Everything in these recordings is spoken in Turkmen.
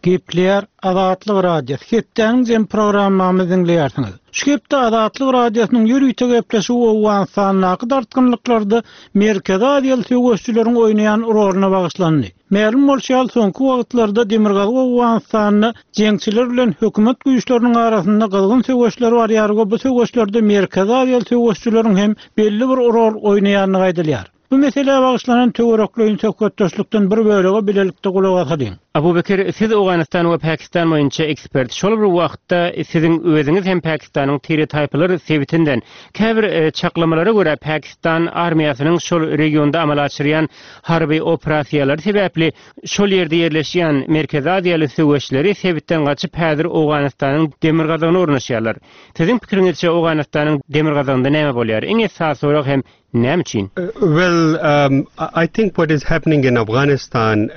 Gepler Azatlyk Radiosu. Ketdäňizem programmamy dinleýärsiňiz. Şu gepde Azatlyk Radiosynyň ýürüýte gepleşi Owgan naky dartgynlyklarda Merkezi Aziýaly söwüşçüleriň oýnaýan rolyna bagyşlandy. Ma'lum bolýar, soňky wagtlarda Demirgazy Owganstanyny jeňçiler bilen hökümet güýçleriniň arasynda gylgyn söwüşler barýarga bu söwüşlerde Merkezi Aziýaly söwüşçüleriň hem belli bir rol oýnaýanyny gaýdalýar. Bu meseleye bağışlanan töwerekliň söhbetdeşlikden bir bölegi bilelikde gulak asadyň. Abubekir, siz Owganistan we Pakistan boýunça ekspert. Şol bir wagtda siziň özüňiz hem Pakistanyň stereotyplary sebitinden käbir çaklamalara görä Pakistan armiýasynyň şol regionda amal açyrýan harby operasiýalary sebäpli şol ýerde ýerleşýän Merkezi Aziýaly söwüşçüleri sebitden gaçyp häzir Owganistanyň demirgazyna ornaşýarlar. Siziň pikiriňizçe Owganistanyň demirgazynda näme bolýar? Eň esas sorak hem näme üçin? I think what is happening in Afghanistan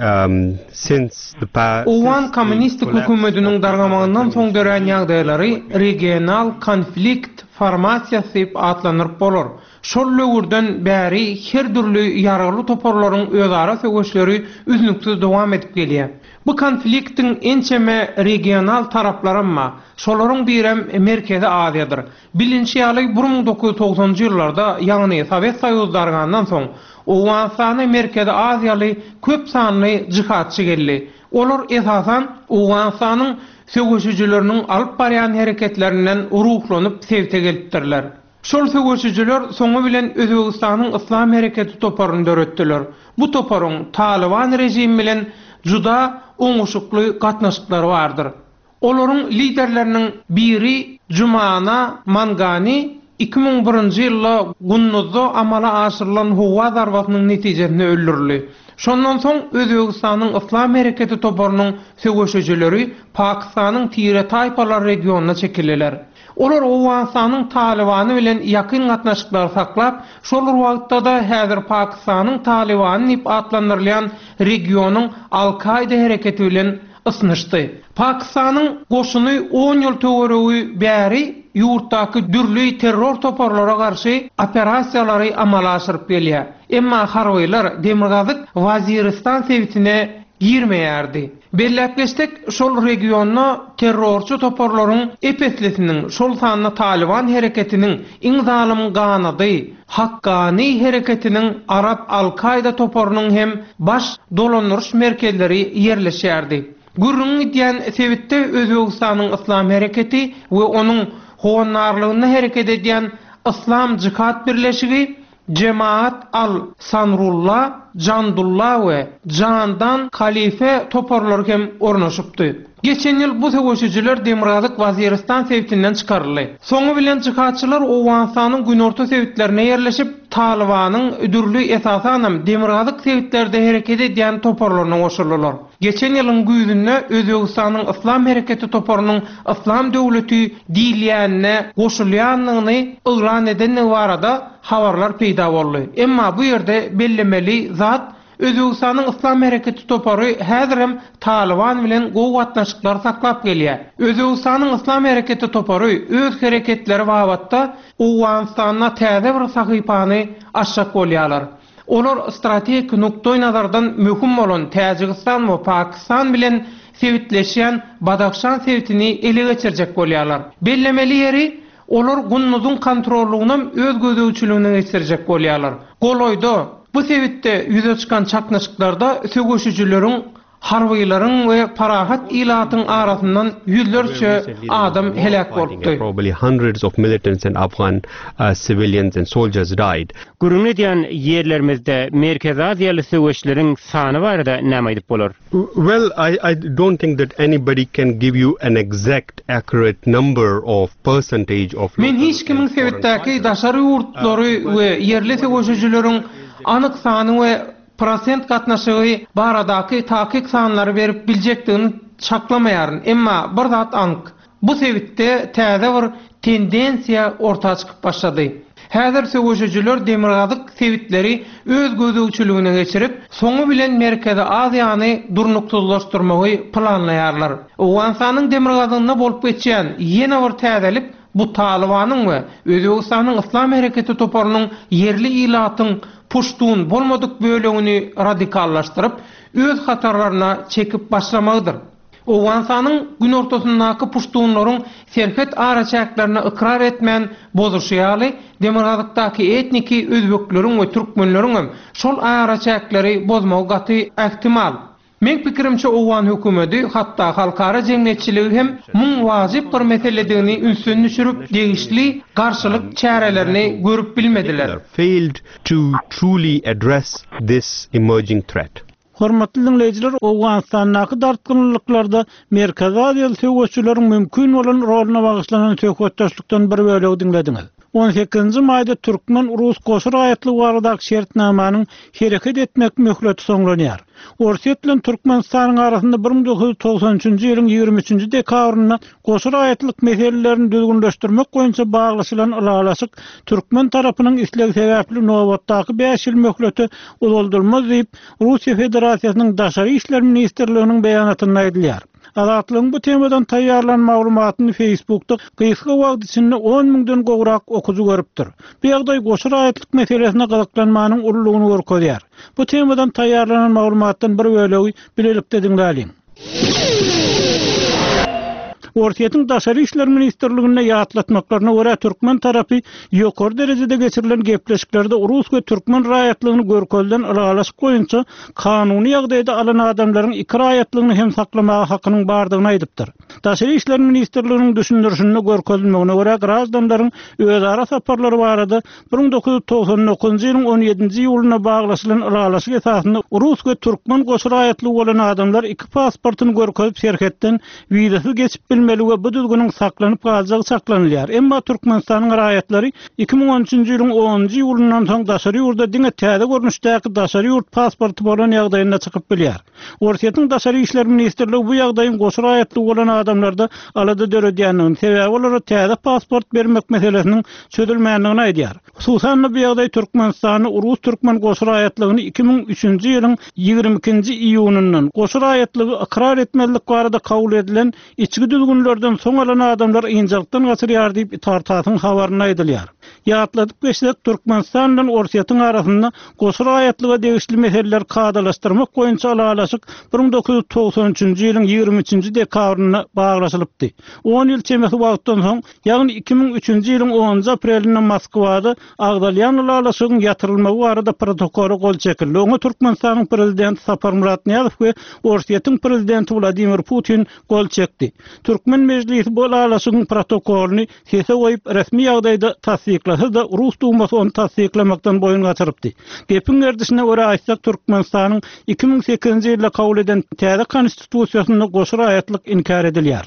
since the past Owan kommunistik hökümetiniň dargamagyndan soň görän ýagdaýlary regional konflikt formasiýasy diýip atlanýar bolar. Şol löwürden bäri her türlü ýaragly toparlaryň özara söwüşleri üzlüksiz dowam edip gelýär. Bu konfliktiň ençeme regional taraplary ama şolaryň birem Merkezi Aziýadyr. Bilinçli ýaly 1990-njy ýyllarda ýagny Sowet Soýuzy dargandan soň Owganstana Merkezi Aziýaly köp sanly jihatçy geldi. Olar esasan Owganstanyň söwüşçüleriniň alyp barýan hereketlerinden ruhlanyp sevte gelipdirler. Şol söwüşçüler soňu bilen Özbegistanyň Islam hereketi toparyny döretdiler. Bu toparyň Taliban rejimi bilen juda oňuşukly gatnaşyklary bardyr. Olaryň liderleriniň biri Jumana Mangani 2001-nji ýylda Gunnuzda amala aşyrylan howa zarbatynyň netijesinde öldürildi. Şondan soň Özbegistanyň Islam hereketi toparynyň söwüşçüleri Pakistanyň Tire Taypalar regionuna çekildiler. Olar Owganstanyň Talibany bilen ýakyn gatnaşyklar saklap, şol wagtda da häzir Pakistanyň Talibany diýip atlandyrylýan regionyň Al-Qaida hereketi bilen ysnyşdy. Pakistanyň goşuny 10 ýyl töweregi bäri ýurtdaky dürli terror toparlara garşy operasiýalary amala aşyryp gelýär. Emma harwylar Demirgazyk Waziristan sebitine girmeýärdi. Belläp geçdik, şol regionna terrorçy toparlaryň epetlesiniň şol sanyna Taliban hereketiniň iň zalim ganady, Haqqani hereketiniň Arab Al-Qaida toparynyň hem baş dolanýaryş merkezleri ýerleşýärdi. Gürrüň diýen sebitde Özbegistanyň Islam hereketi we onuň howanarlygyna hereket edýän Islam Jihad birleşigi Cemaat al-Sanrullah, Jandullah we Jandan Khalife toparlar hem ornaşypdy. Geçen ýyl bu söwüşçüler Demirgazyk Waziristan sebitinden çykaryldy. Soňu bilen jihadçylar Owganstanyň günorta sebitlerine ýerleşip Talibanyň ödürlü esasanam Demirgazyk sebitlerde hereket edýän toparlaryna goşuldylar. Geçen ýylyň güýdünde Özbegistanyň Islam hereketi toparynyň Islam döwleti diýilýänine goşulýanlygyny ýlan eden barada habarlar peýda boldy. Emma bu ýerde bellemeli zat Özbegistanyň Islam hereketi topary häzirem Taliban bilen gowatnaşyklar saklap gelýär. Özbegistanyň Islam hereketi topary öz hereketleri wagtda Owganstanyna täze bir sahypany açjak bolýarlar. Olar strategik nukta nazardan möhüm bolan Täjikistan we Pakistan bilen sebitleşýän Badakhşan sebitini ele geçirjek bolýarlar. Bellemeli ýeri olar Gunnuzun kontrollugyny öz gözegçiligine geçirjek bolýarlar. Goloýda bu sebitde ýüze çykan çaknaşyklarda söwüşçüleriň harwylaryň we parahat ilatyň arasyndan ýüzlerçe adam helak bolupdy. Probably hundreds of militants and Afghan civilians and soldiers died. Gürrüň diýen ýerlerimizde Merkezi Aziýaly söwüşçüleriň sany barada näme aýdyp bolar? Well, I don't think that anybody can give you an exact accurate number of percentage of. Men hiç kimin sebitdäki daşary ýurtlary we ýerli söwüşçüleriň anyk sany we prosent gatnaşygy baradaky takik sanlary berip biljekdigini çaklamaýaryn. Emma bir zat ank. Bu sebitde täze bir tendensiýa ortaga çykyp başlady. Häzir söwüşçüler Demirgazyk sebitleri öz gözegçiligine geçirip, soňu bilen Merkezi Aziýany durnuksuzlaşdyrmagy planlaýarlar. Owganstanyň Demirgazyna bolup geçýän ýene bir täzelik bu Talibanyň we Özbegistanyň Islam hereketi toparynyň yerli ilatyň puştun bolmadyk bölegini radikallaşdyrıp öz hatarlaryna çekip başlamagydyr. Owansanyň gün ortasyndaky puştuğunlaryň serhet araçaklaryna ikrar etmän bozuşýaly demokratykdaky etniki özbekleriň we türkmenleriň şol araçaklary bozmagy gaty ähtimal. Men pikirimçe owan hökümeti hatda halkara jemgyýetçiligi hem muň wazyp bir meseledigini ünsün düşürüp degişli garşylyk çärelerini görüp bilmediler. Failed to truly address this emerging threat. Hormatly dinleyijiler, Owganistanyň dartgynlyklarda Merkezi Aziýa söwüşçüleriň mümkin bolan roluny bagyşlanan söhbetdeşlikden bir bölegi dinlediňiz. 18-nji maýda türkmen-rus goşur aýatlygy baradaky şertnamanyň hereket etmek möhleti soňlanýar. Orsiýet bilen Türkmenistanyň arasynda 1993-nji ýylyň 23-nji dekabrynda goşur aýatlyk meselelerini düzgünleşdirmek goýunça baglaşylan ulalaşyk türkmen tarapynyň isleg sebäpli nowatdaky 5 ýyl möhleti uzuldurmaz diýip Russiýa Federasiýasynyň Daşary işler ministrliginiň beýanatynda aýdylýar. Azatlygyň bu temadan taýýarlanan maglumatyny Facebookda gysga wagt içinde 10.000-den gowrak okuzy görüpdir. Bu ýagdaý goşur aýatlyk meselesine galaklanmanyň urlugyny görkezýär. Bu temadan taýýarlanan maglumatdan bir bölegi bilelikde dinläýin. Orsiýetiň Daşary işler ministrligine ýatlatmaklaryna görä türkmen tarapy ýokary derejede geçirilen gepleşiklerde Rus we türkmen raýatlygyny görkezden ylgalaşyk goýunça kanuny ýagdaýda alan adamlaryň iki raýatlygyny hem saklamagy hakynyň bardygyny aýdypdyr. Daşary işler ministrliginiň düşündirişinde görkezilmegine görä grazdanlaryň özara saparlary barada 1999-njy ýylyň 17-nji ýylyna baglaşylan ylgalaşyk esasynda Rus we türkmen goşur aýatlygy bolan adamlar iki pasportyny görkezip şerhetden wizasyz geçip bilmeli we bu düzgünüň saklanyp galjagy saklanylýar. Emma Türkmenistanyň raýatlary 2013-nji ýylyň 10-njy ýylyndan soň Daşary ýurda diňe täze görnüşdäki Daşary ýurt pasporty bolan ýagdaýyna çykyp bilýär. Orsiýetiň Daşary işler ministrligi bu ýagdaýyň goşur aýatlygy bolan adamlarda alada döredýändigini sebäbi olara täze pasport bermek meselesiniň çözülmändigini aýdýar. Hususan bu ýagdaý Türkmenistany Rus türkmen goşur aýatlygyny 2003-nji ýylyň 22-nji iýunundan goşur aýatlygy ikrar etmezlik barada kabul edilen içki düzgünlerden soň alan adamlar ýynjylykdan gaçyrýar diýip tartasyň habaryny aýdylýar. Ýatladyp geçsek Türkmenistan bilen Orsiýetiň arasynda goşur aýatlyga degişli meseleler kadalaşdyrmak goýunça ulalaşyk 1993-nji ýylyň 23-nji dekabryna baglaşylypdy. 10 ýyl çemesi wagtdan soň, ýagny 2003-nji ýylyň 10 aprelinden Moskwada agdalýan ulalaşygyň ýatyrylmagy barada protokol gol çekildi. Oňa Türkmenistanyň prezidenti Sapar Muratniýazow we Orsiýetiň prezidenti Vladimir Putin gol çekdi. Türkmen meclisi bu ulalaşygyň protokolny hese goýup resmi ýagdaýda tasdiklasa da Rus dumasy onu tasdiklamakdan boyun gaçyrypdy. Gepin erdisine görä aýtsak Türkmenistanyň 2008-nji ýylda kabul eden täze konstitusiýasyny goşur aýatlyk inkar edilýär.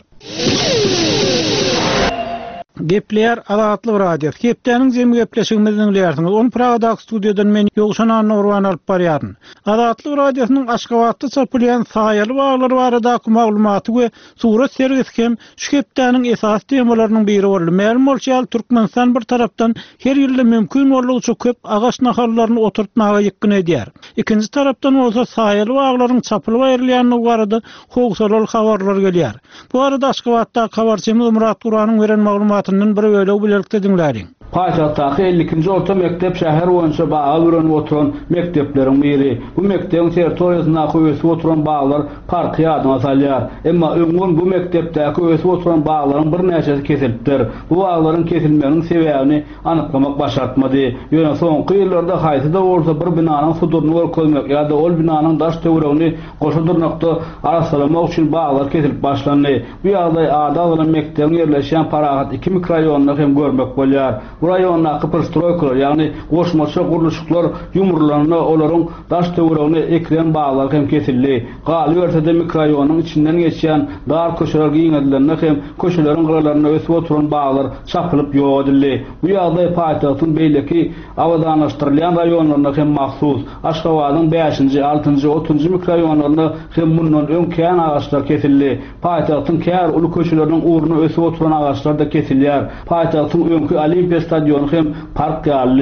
Gepler Azatlyk Radio. Hepdeniň jemgy gepleşigimizni dinleýärsiňiz. Onu Pragadaky studiýadan men Ýogşan Nurwan alyp barýaryn. Azatlyk Radiosynyň Aşgabatda çapylýan saýaly baglary baradaky maglumaty we surat sergisi hem şu hepdeniň esas temalarynyň biri boldy. Ma'lum bolýar, Türkmenistan bir tarapdan her ýylda mümkin bolýança köp agaç nahallaryny oturtmaga ýekkin edýär. Ikinji tarapdan bolsa saýaly baglaryň çapylyp aýrylýanyny barada howsalal habarlar gelýär. Bu arada Aşgabatda habarçymyz Murat Guranyň beren maglumaty bir öyle bilelikde dinlärin. Paýtagtdaky 52-nji orta mektep şäher boýunça baga öwrenip oturan mektepleriň biri. Bu mektepiň territoriýasynda öwesip oturan baglar parky ýadyna salýar. Emma öňün bu mektepdäki öwesip oturan baglaryň bir näçesi kesilipdir. Bu baglaryň kesilmeginiň sebäbini anyklamak başartmady. Ýöne soňky ýyllarda haýsy da bolsa bir binanyň suduruny görkezmek ýa-da ol binanyň daş töweregini goşudurnakda arasalamak üçin baglar kesilip başlandy. Bu ýagdaý ada bolan mektepiň ýerleşýän Parahat 2 mikroraýonyny hem görmek bolýar. Bu raýondaky perstroykalar, ýagny goşmaça guruluşyklar ýumurlaryny olaryň daş töweregine ekren baglar hem kesildi. Galy ýerde mikroraýonyň içinden geçýän dar köşeler giňedilenler hem köşeleriň gyralaryna ösüp oturan baglar çapylyp ýok edildi. Bu ýagdaý paýtagtyň beýleki awadanlaşdyrylýan raýonlaryna hem mahsus. Aşgabatyň 5-nji, 6-njy, 30-njy mikroraýonlaryna hem mundan öňkän agaçlar kesildi. Paýtagtyň kär uly köşeleriniň uğruna ösüp oturan agaçlar da kesilýär. Paýtagtyň öňkü Olimpiya stadionu hem park ýaly.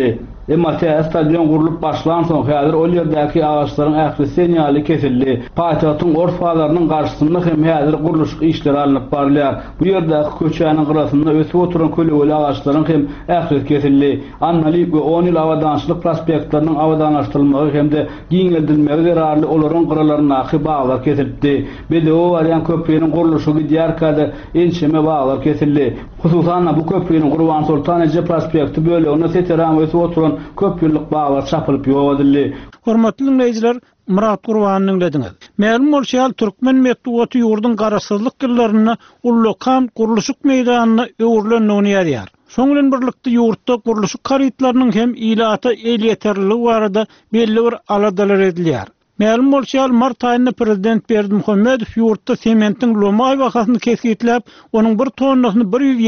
Emma stadion gurulup başlan soň häzir o ýerdäki ağaçlaryň ähli sinýaly kesildi. Paýtagyň orfalarynyň garşysynda hem häzir guruluş işleri alınıp barlýar. Bu ýerdäki köçäniň gyrasynda ösüp oturan kölegöli ağaçlaryň hem ähli kesildi. Annaly we 10 ýyl awadançylyk prospektlarynyň awadanlaşdyrylmagy hem-de giňeldilmegi zararly olaryň gyralaryna baglar kesildi. BDO Aryan köprüniň guruluşy Diyarkada ençeme baglar kesildi. Hususan bu köprüniň Gurban Sultan Ece prospekti bölegi seteram ösüp oturan köp ýyllyk baglar çapylyp ýogadyldy. Hormatly dinleýijiler, Murat Gurbanyň dediňiz. Ma'lum bolýar türkmen medeniýeti ýurdun garaşsyzlyk ýyllaryna Ullukam guruluşyk meýdanyna öwürlenýär ýaýar. Şoňlan birlikde ýurtda guruluşyk karytlarynyň hem ilata elýeterligi barada belli bir aladalar edilýär. Ma'lum bolýar mart aýynda prezident Berdimuhammedow ýurtda sementin lomay bahasyny kesgitlep, onuň bir tonnasyny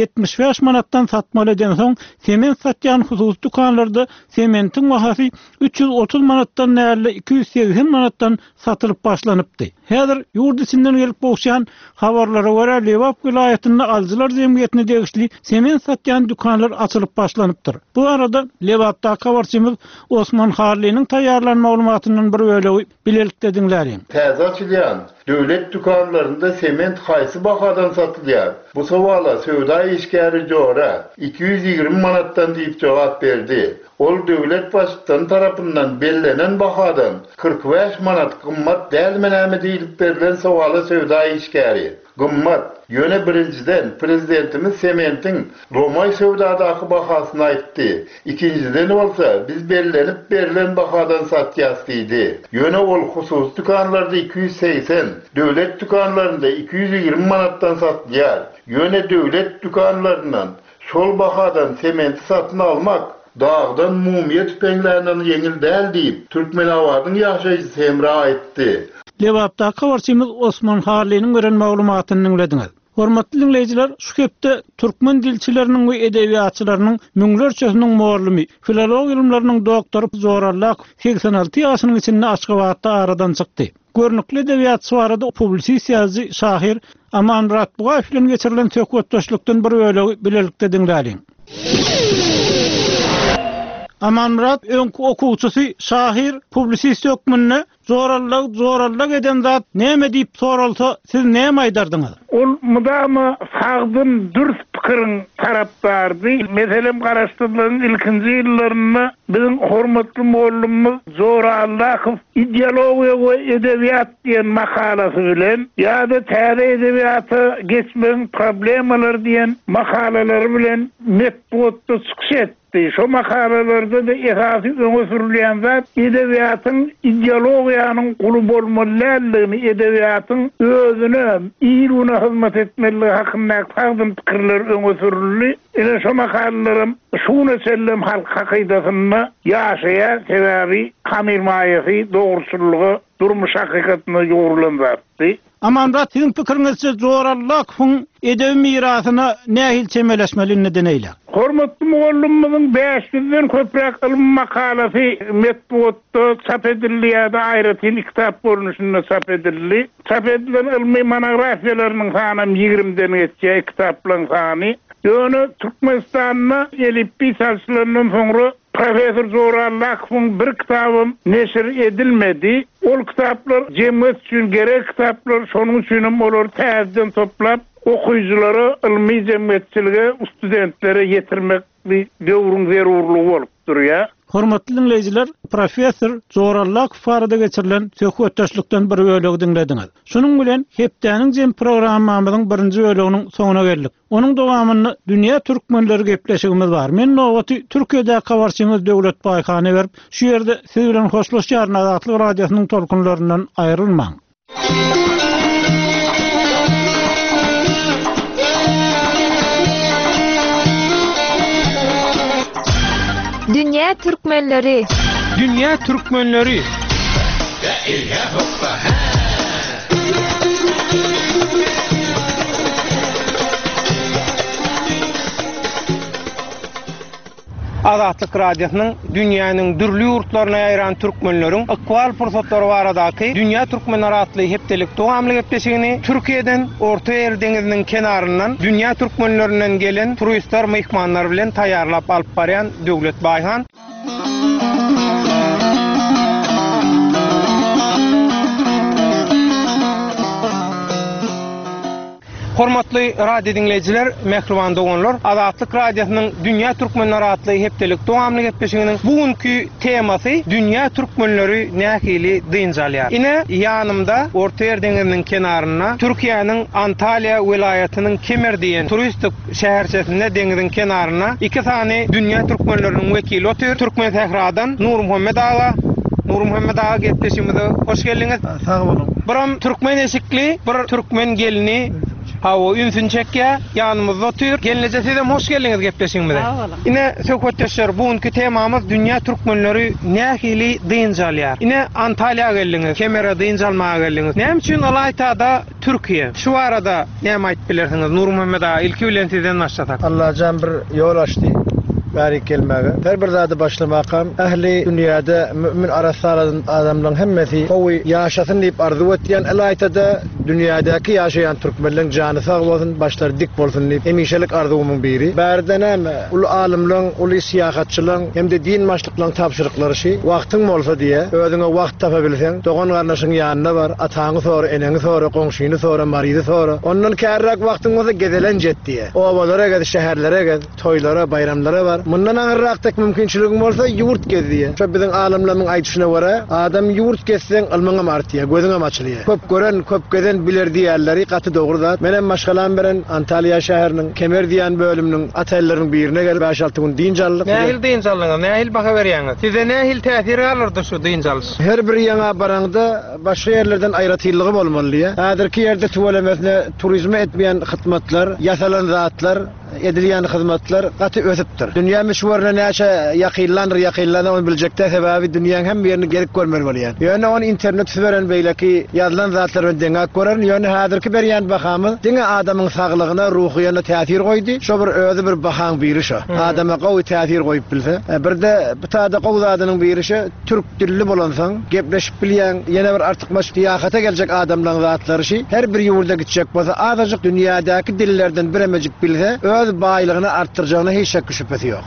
175 manatdan satmaly eden soň, sement satýan hususy dukanlarda sementin bahasy 330 manatdan näle 280 manatdan satylyp başlanypdy. Häzir ýurt içinden gelip bolýan habarlara görä Lewap vilayetinde Alzylar Jemgyýetine degişli sement satýan dukanlar açylyp başlanypdyr. Bu arada Lewapda kabarçymyz Osman Harlynyň taýýarlan maglumatynyň bir bölegi bilelikde dinlärin. Täze açylýan döwlet dukanlarynda sement haýsy bahadan satylýar? Bu sowala Söwda işgäri Jora 220 manatdan diýip jogap berdi. Ol döwlet başçysynyň tarapyndan bellenen bahadan 45 manat gymmat dälmenämi diýilip berilen sowala Söwda işgäri. Gymmat ýöne birinciden prezidentimiz sementin Romay Söwdadaky bahasyny aýtdy. İkinciden bolsa biz bellenip berilen bahadan satýas diýdi. Ýöne ol hususy dukanlarda 280, döwlet dukanlarynda 220 manatdan satýar. Ýöne döwlet dukanlaryndan şol bahadan sementi satyn almak dağdan mumiýet tüpeňlerinden ýeňil däl diýip Türkmenawadyň ýaşaýjysy Semra aýtdy. Lewapda kabarçymyz Osman Harlynyň gören maglumatyny dinlediňiz. Hormatly dinleýijiler, şu hepde türkmen dilçileriniň we edebiýatçylarynyň müňlerçesiniň morlumy, filologiýa ilmläriniň doktory Zorallak 86 ýaşynyň içinde Aşgabatda aradan çykdy. Görnükli edebiýatçy barada publisiýaçy şahyr Aman Murat Bugaýew bilen geçirilen töhfetdaşlykdan bir bölegi bilelikde dinlärin. Aman Murat öňkü okuwçysy, şahyr, publisist hökmünde zorallak eden zat näme diýip soralsa, siz näme aýdardyňyz? Ol mudama sagdyn dürüst pikirin tarapdardy. Meselem garaşdyrılan ilkinji ýyllaryna bizim hormatly mollumyz Zorallakow ideologiýa we edebiýat diýen makalasy bilen ýa-da täze edebiýaty geçmeň problemalary diýen makalalary bilen metbuatda çykyş etdi. Şo makalalarda da esasy öňe sürilýän zat edebiýatyň ideologiýanyň guly bolmalylygyny, edebiýatyň özüne, ýylyna hyzmat etmeligi hakynda sagdyn pikirler öňe sürildi. Ene şo makalalarym şunu sellem halk hakydatyny ýaşaýar, sebäbi hamirmaýasy, dogruçulugy, durmuş hakykatyny ýoğrulandy. Aman Murat, sizin pikiriňizçe Zorallakowyň edebi mirasyna nähil çemeleşmeli neden eýle? Hormatly mugallimimiň 500den köprek ilm makalasy metbuatda çap edilýär, aýratyn kitap görnüşinde çap edildi. Çap edilen ilmi monografiýalarynyň sany 20den geçýär, kitaplaryň sany. Ýöne Türkmenistanyna elip bisalçylarynyň soňra Profesör Zorallakowyň bir kitabı neşir edilmedi. Ol kitaplar cemiyet üçin gerek kitaplar, şonuň üçin olar täzeden toplap okuyuculara ilmi cemiyetçilige, studentlere yetirmek bir döwrüň zerurlugy bolup durýar. Hormatly dinleýijiler, Profesör Zorallakow barada geçirilen söhbetdaşlykdan bir bölegi dinlediňiz. Şunuň bilen hepdäniň jem programmamyzyň birinji böleginiň soňuna geldik. Onuň dowamyny dünýä türkmenleri gepleşigimiz bar. Men nowaty Türkiýede kabarçymyz Döwlet Baýhany berip, şu ýerde siz bilen hoşlaşýaryn Azatlyk radiosynyň tolkunlaryndan aýrylmaň. Dünya Türkmenleri. Dünya Türkmenleri. Azatlyk radiosynyň dünýäniň dürli ýurtlaryna ýaýran türkmenleriň ikwal fursatlary baradaky Dünya Türkmenleri atly hepdelik dowamly gepleşigini Türkiýeden Orta Ýer deňiziniň kenaryndan dünýä türkmenlerinden gelen turistler, mehmanlar bilen taýýarlap alyp barýan Döwlet Baýhan. Hormatly radio dinleyijiler, mehriban dogonlar, Azatlyk Radiosynyň Dünýä Türkmenleri adly hepdelik dowamly gepleşiginiň bugünkü temasy Dünýä Türkmenleri nähili dynjalýar. Ine ýanymda Orta Ýer deňiziniň kenaryna Türkiýanyň Antalya welaýatynyň Kemer diýen turistik şäherçesinde deňiziň kenaryna iki sany Dünýä Türkmenleriniň wekili otur. Türkmen Sehradan Nur Muhammed Ağa. Nur Muhammed Ağa gepleşigimize hoş geldiňiz. Sag bolun. Bir Türkmen eşikli, bir Türkmen gelini Hawa ünsün çekýä, ýanymyzda otur. Gelneje sizem hoş geldiňiz gepleşigimize. Ine söhbetdeşler, bugünkü temamyz Dünýä Türkmenleri nähili dynjalýar. Ine Antalya geldiňiz, Kemer'e dynjalmaga geldiňiz. Näme üçin Alaytada Türkiýe? Şu arada näme aýdyp bilersiňiz? Nur Muhammed Ağa, ilki bilen sizden başlatak. Allah can bir yol açdy. Bari kelmäge. Her bir zady başlamakam ähli dünýäde mümin arasalardan adamlaryň hemmesi gowy ýaşasyn diýip arzu etýän Alaytada dünýädäki ýaşaýan türkmenliň jany sag bolsun, başlary dik bolsun diýip emişelik arzuwymyň biri. Bärden hem ul alimliň, ul siýahatçylyň hem-de din maşlyklaryň tapşyryklary şi wagtyň bolsa diýe özüňe wagt tapa bilseň, dogan garnaşyň ýanyna bar, ataňy sonra, eneňi sonra, goňşyny sonra, marydy sonra. Ondan kärrak wagtyň bolsa gedelen jet diýe. Obalara gede, şäherlere gede, toýlara, bayramlara bar. Mundan aňyrrakdyk mümkinçiligim bolsa ýurt gezdiýe. Şo biziň alimleriň aýdyşyna görä, adam ýurt gezseň ilmiňe martýa, gözüňe açylýar. Köp gören, köp geden biler diýerleri gaty dogry zat. Menen maşgalan beren Antalya şäheriniň Kemer diýen bölüminiň ataýlarynyň birine gelip 5-6 gün dynjallyk. Nähil dynjallygyň, nähil baha berýäňiz? Size nähil täsir alyrdy şu dynjallyk? Her bir ýaňa baranda başga ýerlerden aýratyllygy bolmaly. Häzirki ýerde tuwalemesine turizme etmeýän hyzmatlar, ýasalan zatlar, edilýän hyzmatlar gaty ösüpdir. Dünýä meşhurna näçe ýakynlandyr, onu biljekde sebäbi dünýäň hem ýerini gerek görmeli bolýar. Ýöne on internet süberen beýleki ýazylan zatlar deňe gören, ýöne häzirki berýän bahamy diňe adamyň saglygyna, ruhyna täsir goýdy. Şo bir özü bir bahaň biri şo. Adama gowy täsir goýup bilse. Bir de bu taýda gowy zadynyň biri şo, türk dilli bolansaň, gepleşip bilýän, ýene bir artyk maşdiýahata geljek adamlaryň zatlary şi, her bir ýurda gitjek bolsa, azalyk dünýädäki dillerden biremejik bilse, öz baýlygyny artdyrajagyna hiç şek şüphesi ýok.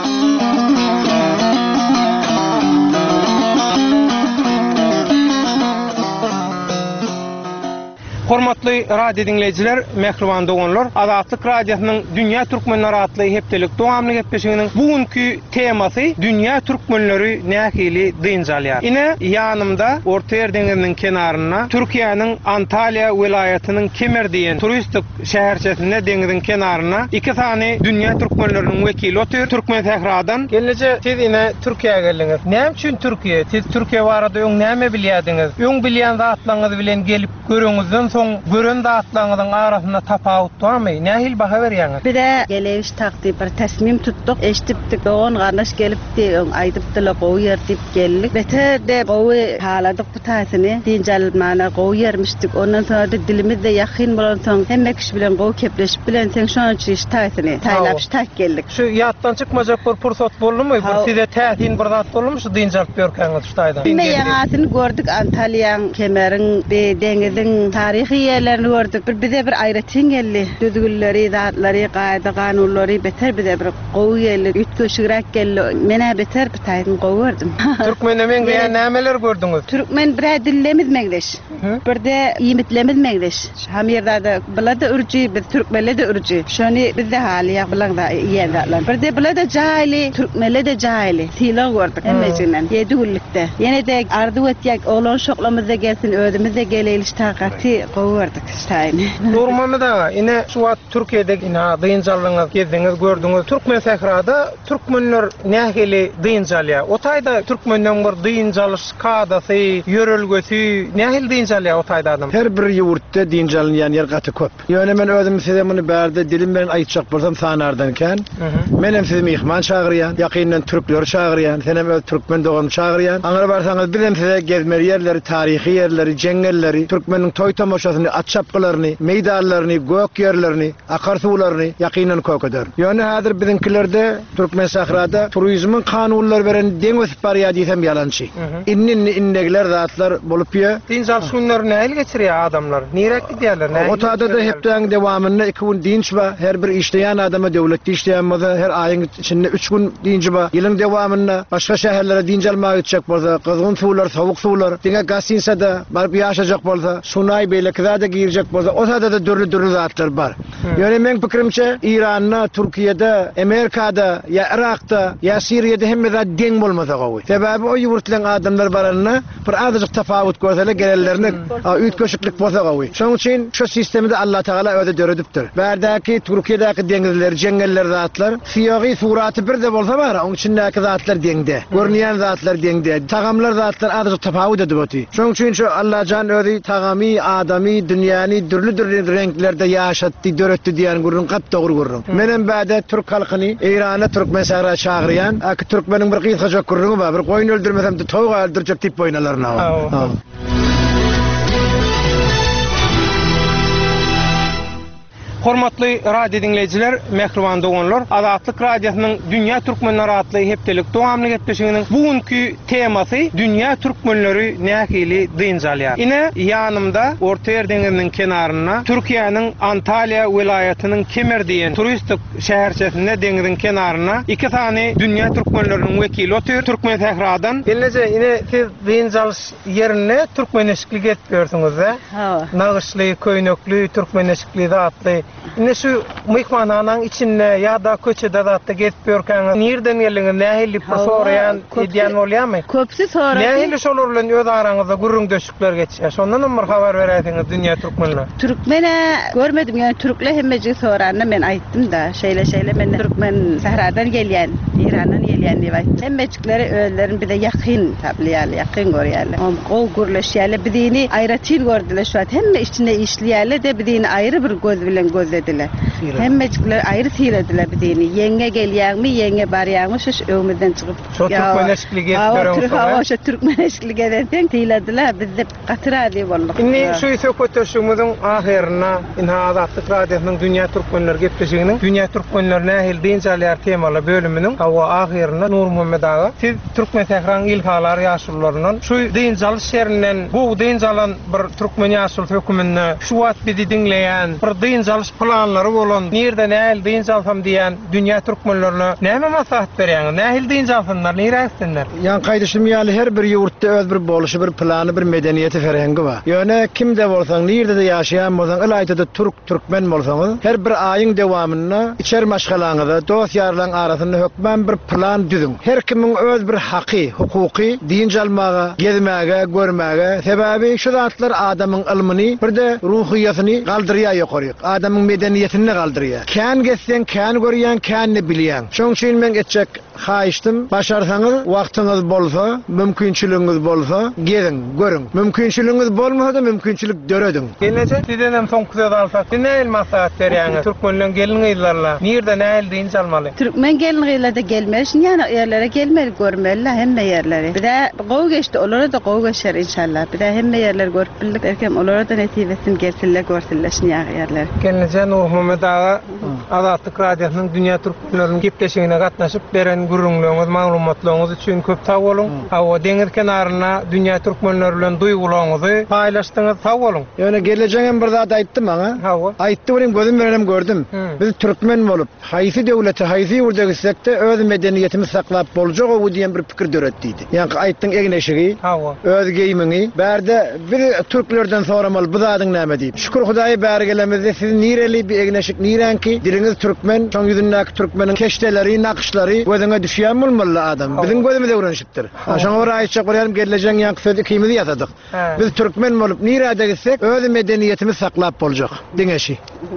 Hormatly radio dinleyijiler, mehriban dogonlar, Azatlyk Radiosynyň Dünýä Türkmenleri adly hepdelik dowamly gepleşiginiň bugünkü temasy Dünýä Türkmenleri nähili dynjalýar. Ine ýanymda Orta Ýer deňiziniň kenaryna Türkiýanyň Antalya welaýatynyň Kemer diýen turistik şäherçesinde deňiziň kenaryna iki sany Dünýä Türkmenleriniň wekili otur. Türkmen Sehradan gelneje siz ine Türkiýe'ye geldiňiz. Näme üçin Türkiýe? Siz Türkiýe barada näme bilýärdiňiz? Öň bilýän zatlaryňyz bilen gelip görüňizden gören zatlaryňyň arasynda tapawut barmy? Nähil baha berýäňiz? Bire geleýiş takdy bir tasmim tutduk, eşdipdik, dogan garnaş gelipdi, aýdypdylar gowy ýer diýip geldik. Beterde gowy haladyk bu taýsyny dynjalmana gowy ýermişdik. Ondan sonra dilimizde ýakyn bolansoň hemme kişi bilen gowy kepleşip bilen sen şoň üçin iş taýsyny taýlap tak geldik. Şu ýatdan çykmajak bir pursat boldumy? Bir size täsin bir zat bolmuş dynjalyp berýäňiz şu taýda. Biz ýaňasyny gördük, Antalyaň, Kemeriň, deňiziň taryhy ýerlerini gördük. Bize bir aýratyn geldi. Düzgünleri, zatlary, gaýda kanunlary beter bize bir gowy geldi. Ütköşürek geldi. Mene beter bir taýyn gowy gördüm. Türkmenmen diýen nämeler gördüňiz? Türkmen bir dillemiz meňdeş. Bir de ýemitlemiz meňdeş. Ham ýerde bilada urji, biz türkmenle de urji. Şonu bizde hali ýak bilen da ýerler. Bir de bilada jaýly, türkmenle de jaýly. Tila gördük hemmesinden. 7 günlükde. Ýene de arzu etýek oğlan şoklamyzda gelsin, özümizde geleýiş taqaty gördük şaýny. Nur Muhammed Ağa, ine şu wagt Türkiýede ine dynjallygyňyz, gezdiňiz, gördüňiz. Türkmen Sehrada türkmenler nähili dynjalýar. O taýda türkmenler bir dynjalyş kadasy, ýörelgesi, nähil dynjalýar o taýda adam. Her bir ýurtda dynjalýan ýer gaty köp. Ýöne men özüm size muny bärde dilim bilen aýtjak bolsam sanardanken, menem sizi mihman çagyrýan, ýakyndan türkler çagyrýan, senem öz türkmen dogany çagyrýan. Aňra barsaňyz bilen size gezmeli ýerleri, taryhy ýerleri, jengelleri, türkmeniň toý tamaşasyny, at çapgylaryny, meýdanlaryny, gök ýerlerini, akar suwlaryny ýakyndan kökeder. Ýöne häzir bizinkilerde Türkmen Sahrada turizmiň kanunlary beren deň ösüp barýar diýsem ýalançy. Innegler zatlar bolup ýa. Dynjal şunlar näil geçirýär adamlar? Nirek gidýärler? O taýda da hepden dewamyny 2 gün dinç ba, her bir işleýän adama döwletde işleýän bolsa, her aýyň içinde 3 gün dinç ba, ýylyň dewamyny başga şäherlere dynjalmaga gitjek bolsa, kızgın suwlar, sowuk suwlar, diňe gasinsa da baryp ýaşajak bolsa, sunaý beýle elektrada girecek bolsa o da dürlü zatlar bar. Yani men pikrimçe İran'da, Türkiye'de, Amerika'da, ya Irak'ta, ya Suriye'de hemme de deng bolmasa gowy. Sebebi o yurtlan adamlar baranyna bir azıcık tafawut görsele gelenlerine üýt köşüklük bolsa gowy. Şoň üçin şu sistemde Allah Taala öde döredipdir. Bärdäki Türkiye'däki dengizler, jengeller zatlar, fiýagy suraty bir de bolsa bar, oň içindäki zatlar dengde. Görnýän zatlar dengde. Tagamlar zatlar azıcık tafawut edipdi. Şoň üçin şu Allah jan özi tagamy, adamy, dünýäni dürli renklerde ýaşatdy, döretdi diýen gurrun gap dogry gurrun. Menen bäde Türk halkyny Eýrana Türkmen sagara çagyrýan, aki Türkmeniň bir gysgaja gurruny bar, bir goýun öldürmesem de towuk öldürjek diýip boýnalaryna. Hormatly radio dinleyijiler, mehriban doganlar, Azatlyk radiosynyň Dünýä Türkmenleri adly hepdelik dowamly etmişiginiň bugünkü temasy Dünýä Türkmenleri nähili dynjalýar. Ine ýanymda Orta Ýer deňiziniň kenaryna Türkiýanyň Antalya welaýatynyň Kemer diýen turistik şäherçesinde deňiziň kenaryna iki tane Dünýä Türkmenleriniň wekili otur. Türkmen Tehradan. Gelece ine siz dynjalş ýerine türkmeneşiklik etýärsiňiz. Nagyşly, köýnekli türkmeneşiklik atly. Ne şu mehmananyň içinde ya da köçede zatda getip ýörkäňiz. Nerden geldiňiz? Nähili soraýan edýän bolýarmy? Köpsi soraýar. Nähili şolar bilen öz araňyzda gurrun döşükler geçýär. Şondan bir habar berýärdiňiz Dünýä Türkmenler. Türkmene görmedim yani Türkler hemmeci soranna men aýtdym da şeýle men Türkmen Sahradan gelýän, İrandan gelýän diýip aýtdym. Hemmecikleri öýlerin bir de ýakyn tablýarly, ýakyn görýärler. O gurleşýärler bidini aýratyn gördüler şu an. Hemme içinde işleýärler de bidini aýry bir göz bilen gözlediler. Hemmecikler aýry silediler bidini. Ýenge gelýärmi, ýenge barýarmy şu öwümizden çykyp. Şu türkmeneşiklik etdiler. Şu türkmeneşiklik eden silediler bizde gatyra diýip bolmak. Inni şu söhbetleşigimiziň ahyryna Azatlyk radiosynyň Dünýä Türkmenleri gepleşiginiň Dünýä Türkmenleri nähili dynjalýar temaly bölüminiň hawa ahyryna Nur Muhammed ağa siz Türkmen Tehran ilhalary ýaşurlaryndan şu dynjalyş şerinden bu dynjalan bir türkmen ýaşul hökümini şu wagt bizi dinleýän bir dynjalyş planlary bolan nerede nähili dynjalsam diýen Dünýä Türkmenlerine näme maslahat berýäňiz? Nähili dynjalsanlar, näräksinler? Yan gaýdyşym ýaly her bir ýurtda öz bir boluşy, bir plany, bir medeniýeti ferhengi bar. Ýöne kimde bolsaň, nerede de ýaşaýan bolsaň, ilaýda türkmen bolsaňyz, her bir aýyň dowamyna içer maşgalaňyzda dost ýarlaryň arasynda hökmen bir plan düzüň. Her kimiň öz bir haky, hukuky dynjalmaga, gezmäge, görmäge, sebäbi şu zatlar adamyň ilmini, bir de ruhiýatyny galdyrýar ýokary. Adamyň medeniýetini galdyrýar. Kän geçsen, kän görýän, känni bilýän. Şoň üçin men etjek haýyşdym, başarsaňyz, wagtyňyz bolsa, mümkinçiligiňiz bolsa, gezin, görüň. Mümkinçiligiňiz bolmasa, mümkinçilik dörediň. Gelece sizden soň köze alsak, näil maslahat berýäňiz? Türkmenler gelin ýyllarla, nerede näil dynjalmaly? Türkmen gelin ýyllarda gelmeşin, ýani ýerlere gelmeli, görmeli, hemme ýerleri. Bir de gowy geçdi, olara da gowy geçer inşallah. Bir de hemme ýerler görüp bildik, erkem olara da netibesin gelsinler, görsinleşin ýerler. Gelece Nur Muhammed ağa Azatlyk radiosynyň Dünýä Türkmenleriniň gepleşigine gatnaşyp beren gurrunlygyňyz, maglumatlaryňyz üçin köp sag bolun. Hawa deňiz kenaryna Dünýä Türkmenleri bilen duýgularyňyzy paýlaşdyňyz, sag bolun. Ýöne geleceğim bir zat aýtdym maňa. Hawa. Aýtdy bilen gözüm bilen gördüm. Biz türkmen bolup, haýsy döwleti, haýsy ýurda gitsek-de öz medeniýetimizi saklap boljak o diýen bir pikir döretdi. Ýani aýtdyň egneşigi, öz geýmini, bärde bir türklerden soramaly bu zadyň näme diýip. Şükür Hudaýa bäri gelemizde siz nireli bir egneşik, nirenki diliniz türkmen, şoň ýüzündäki türkmeniň keşdeleri, nakşlary gözüňe düşýän bolmaly adam. Biziň gözümizde öwrenşipdir. Şoňa bir aýtjak bolýarym, geleceğiň ýanky sözi kimizi ýatadyk. Biz türkmen bolup nirede gitsek öz medeniýetimizi saklap boljak diňeşi.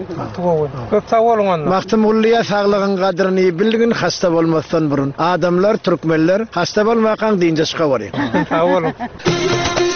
Köp sag bolun onda. Maktymullyğa saglygyň gadryny bildigin, hasta bolmasdan burun. Adamlar, türkmenler hasta bolmagan diňje çyka barýar. Sag bolun.